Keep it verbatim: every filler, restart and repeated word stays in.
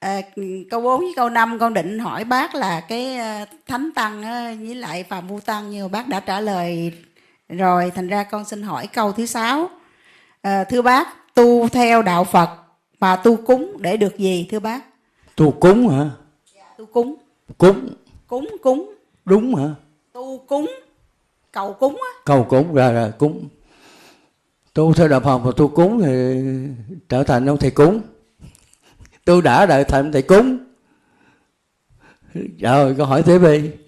À, câu bốn với câu năm con định hỏi bác là cái Thánh Tăng á, với lại Phàm Phu Tăng, nhưng mà bác đã trả lời rồi, thành ra con xin hỏi câu thứ sáu. À, thưa bác, tu theo đạo Phật mà tu cúng để được gì thưa bác? Tu cúng hả? Tu cúng. Cúng. Cúng cúng. Đúng hả? Tu cúng, cầu cúng á. Cầu cúng, ra ra cúng. Tu theo đạo Phật mà tu cúng thì trở thành ông thầy cúng. Tu đã trở thành thầy cúng. Rồi câu hỏi tiếp đi.